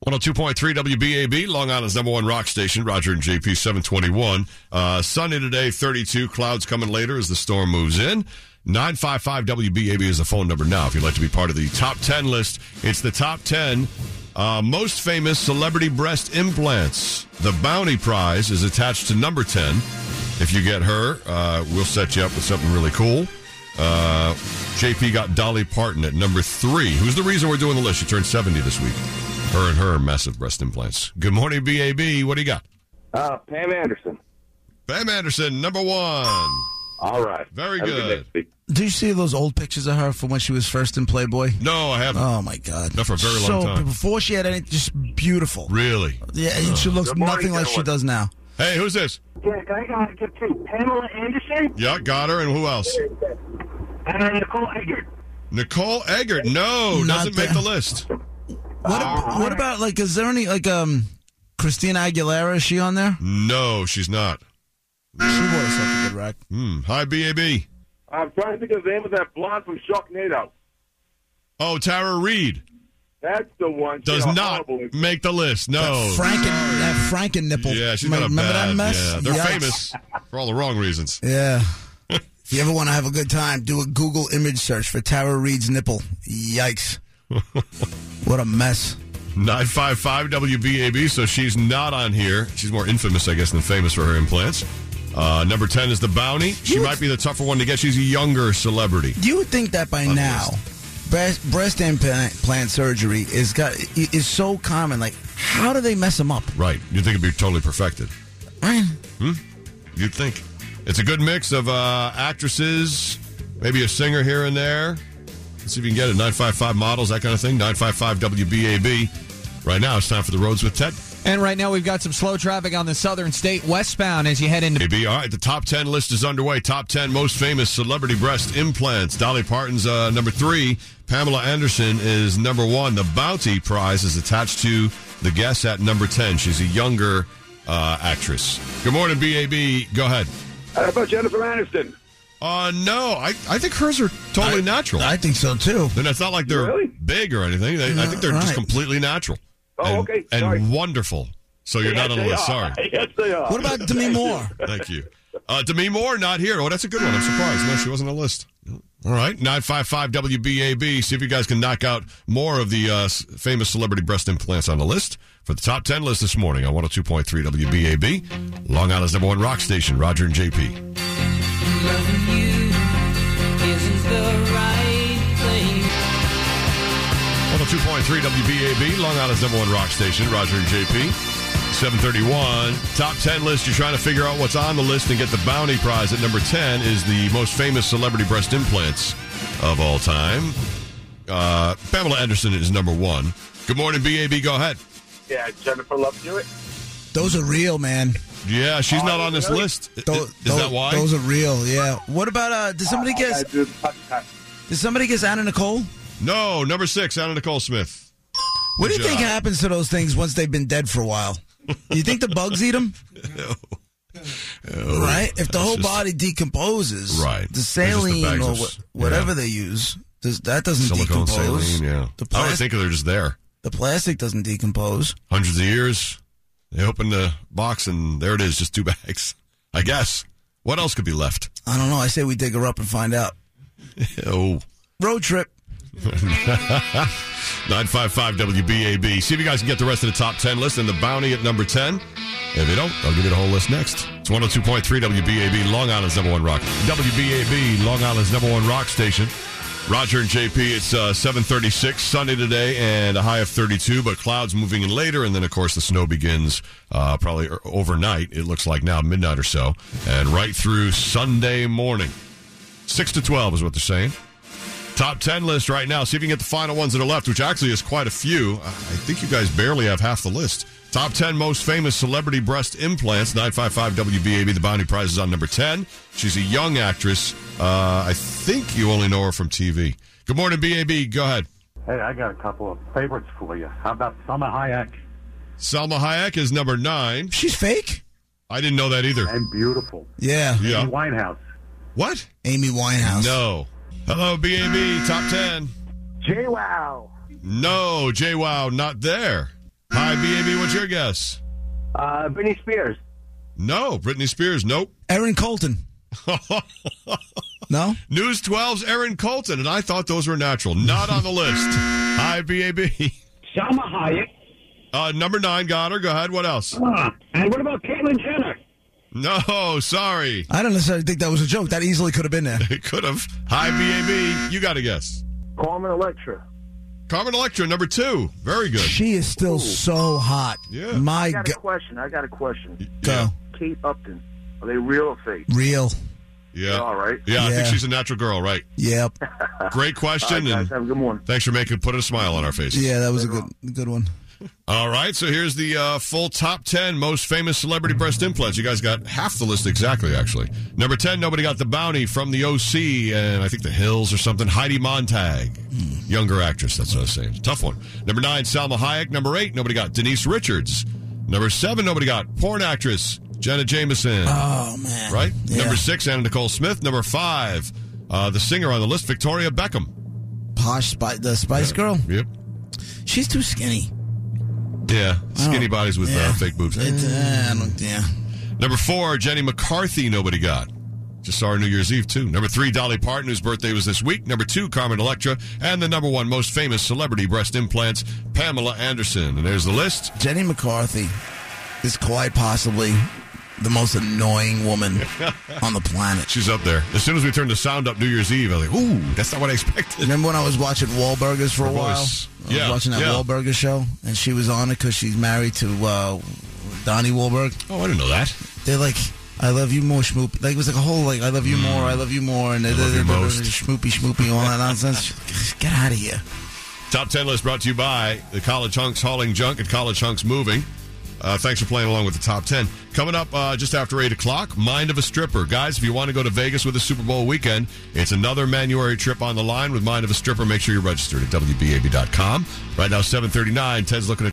102.3 WBAB, Long Island's number one rock station, Roger and JP, 721. Sunday today, 32. Clouds coming later as the storm moves in. 955 WBAB is the phone number now if you'd like to be part of the top 10 list. It's the top 10 most famous celebrity breast implants. The Bounty Prize is attached to number 10. If you get her, we'll set you up with something really cool. JP got Dolly Parton at number 3. Who's the reason we're doing the list? She turned 70 this week. Her and her massive breast implants. Good morning, BAB. What do you got? Pam Anderson. Pam Anderson, number 1. All right. Very good. Do you see those old pictures of her from when she was first in Playboy? No, I haven't. Oh, my God. Not for a very long time. So, before she had anything, just beautiful. Really? Yeah, she looks nothing like she does now. Hey, who's this? Yeah, can I get to Pamela Anderson? Yeah, got her. And who else? Nicole Eggert. Nicole Eggert. No, doesn't make the list. What about, like, is there any, like, Christina Aguilera? Is she on there? No, she's not. She wore such a good rack. Hi, BAB. I'm trying to think of the name of that blonde from Sharknado. Oh, Tara Reid. That's the one. Does not make the list. No. That Franken nipple. Yeah, she's got a Remember bad, that mess? Yeah, they're Yikes. famous for all the wrong reasons. Yeah. If you ever want to have a good time, do a Google image search for Tara Reid's nipple. Yikes. What a mess. 955 WBAB, so she's not on here. She's more infamous, I guess, than famous for her implants. Number 10 is the Bounty. She might be the tougher one to get. She's a younger celebrity. You would think that by now, breast implant surgery is so common. Like, how do they mess them up? Right. You'd think it'd be totally perfected. Right. You'd think. It's a good mix of actresses, maybe a singer here and there. Let's see if you can get it. 955 models, that kind of thing. 955 WBAB. Right now, it's time for the Roads with Ted. And right now, we've got some slow traffic on the southern state westbound as you head into... Maybe. All right, the top 10 list is underway. Top 10 most famous celebrity breast implants. Dolly Parton's number 3. Pamela Anderson is number 1. The Bounty Prize is attached to the guest at number 10. She's a younger actress. Good morning, BAB. Go ahead. How about Jennifer Aniston? No. I think hers are totally natural. I think so, too. And it's not like they're Really? big or anything. I think they're just completely natural. Oh, okay. And Sorry. wonderful. So you're not on the list. Sorry. Yes, they are. What about Demi Moore? Thank you. Demi Moore, not here. Oh, that's a good one. I'm surprised. No, she wasn't on the list. All right. 955 WBAB. See if you guys can knock out more of the famous celebrity breast implants on the list for the top 10 list this morning on 102.3 WBAB. Long Island's number one rock station, Roger and JP. Loving you isn't the right thing. 102.3 WBAB, Long Island's number one rock station, Roger and JP. 731. Top 10 list. You're trying to figure out what's on the list and get the Bounty Prize at number 10 is the most famous celebrity breast implants of all time. Pamela Anderson is number 1. Good morning, BAB. Go ahead. Yeah, Jennifer Love Hewitt. Those are real, man. Yeah, she's not on this list. Is that why? Those are real, yeah. What about, did somebody guess Anna Nicole? No, number 6, Anna Nicole Smith. What do you think happens to those things once they've been dead for a while? You think the bugs eat them? No. Right? If the whole body decomposes, right? The saline or whatever they use, that doesn't silicone, decompose. Saline, yeah. I would think they're just there. The plastic doesn't decompose. Hundreds of years, they open the box and there it is, just 2 bags. I guess. What else could be left? I don't know. I say we dig her up and find out. Oh. Road trip. 955 WBAB. See if you guys can get the rest of the top 10 list and the Bounty at number 10. If you don't, I'll give you the whole list next. It's 102.3 WBAB, Long Island's number one rock. WBAB, Long Island's number one rock station. Roger and JP, it's 7:36, sunny today, and a high of 32, but clouds moving in later, and then, of course, the snow begins probably overnight, it looks like now, midnight or so, and right through Sunday morning. 6 to 12 is what they're saying. Top 10 list right now. See if you can get the final ones that are left, which actually is quite a few. I think you guys barely have half the list. Top 10 most famous celebrity breast implants. 955 WBAB. The Bounty Prize is on number 10. She's a young actress. I think you only know her from TV. Good morning, BAB. Go ahead. Hey, I got a couple of favorites for you. How about Salma Hayek? Salma Hayek is number 9. She's fake? I didn't know that either. And beautiful. Yeah. Yeah. Amy Winehouse. What? Amy Winehouse. No. Hello, BAB. Top 10. JWoww. No, JWoww, not there. Hi, BAB. What's your guess? Britney Spears. No. Britney Spears. Nope. Aaron Colton. No? News 12's Aaron Colton, and I thought those were natural. Not on the list. Hi, BAB. Salma Hayek. Number 9, got her. Go ahead. What else? And what about Caitlyn Jenner? No, sorry. I don't necessarily think that was a joke. That easily could have been there. It could have. Hi, BAB. You got a guess. Carmen Electra. Carmen Electra, number 2. Very good. She is still so hot. Yeah. My I got a God. question. Go. Kate Upton. Are they real or fake? Real. Yeah. All right. Yeah, I think Yeah. she's a natural girl, right? Yep. Great question, All right, guys, and have a good morning. thanks for putting a smile on our faces. Yeah, that was a good one. All right, so here's the full top 10 most famous celebrity breast implants. You guys got half the list exactly, actually. Number 10, nobody got the bounty from the OC and I think the Hills or something. Heidi Montag, younger actress, that's what I was saying. Tough one. Number 9, Salma Hayek. Number 8, nobody got Denise Richards. Number 7, nobody got porn actress Jenna Jameson. Oh, man. Right? Yeah. Number 6, Anna Nicole Smith. Number 5, the singer on the list, Victoria Beckham. Posh the Spice Girl? Yep. She's too skinny. Yeah, skinny Oh, bodies with yeah. fake boobs. Yeah. Number 4, Jenny McCarthy, nobody got. Just saw her New Year's Eve, too. Number 3, Dolly Parton, whose birthday was this week. Number 2, Carmen Electra. And the number 1 most famous celebrity breast implants, Pamela Anderson. And there's the list. Jenny McCarthy is quite possibly the most annoying woman on the planet. She's up there. As soon as we turned the sound up New Year's Eve, I was like, ooh, that's not what I expected. Remember when I was watching Wahlburgers for a Her while? voice. I was Yeah, watching that yeah. Wahlburger show, and she was on it because she's married to Donnie Wahlberg. Oh, I didn't know that. They're like, I love you more, Schmoop. Like, it was like a whole, like, I love you more, I love you more, and love you most. schmoopy, all that nonsense. Get out of here. Top 10 list brought to you by the College Hunks Hauling Junk and College Hunks Moving. Thanks for playing along with the top 10. Coming up just after 8 o'clock, Mind of a Stripper. Guys, if you want to go to Vegas with the Super Bowl weekend, it's another Manuary trip on the line with Mind of a Stripper. Make sure you're registered at WBAB.com. Right now, 7:39. Ted's looking at